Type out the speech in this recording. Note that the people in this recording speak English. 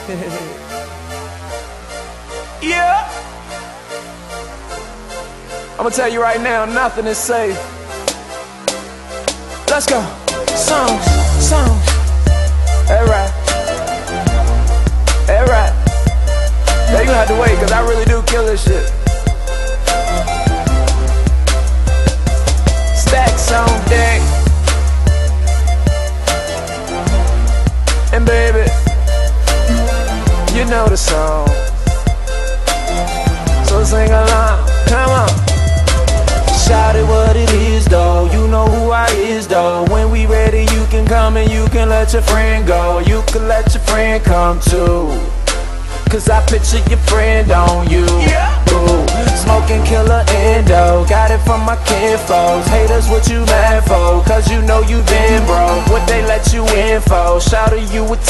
Yeah. I'ma tell you right now, nothing is safe. Let's go. Songs. Alright. Yeah, you gonna have to wait, cause I really do kill this shit. Stacks on deck. And baby, you know the song, so sing along, come on. Shout it what it is though, you know who I is though. When we ready you can come and you can let your friend go. You can let your friend come too, cause I picture your friend on you. Ooh, smoking killer endo, got it from my kinfolks. Haters what you mad for, cause you know you been broke. What they let you in for, shout it you a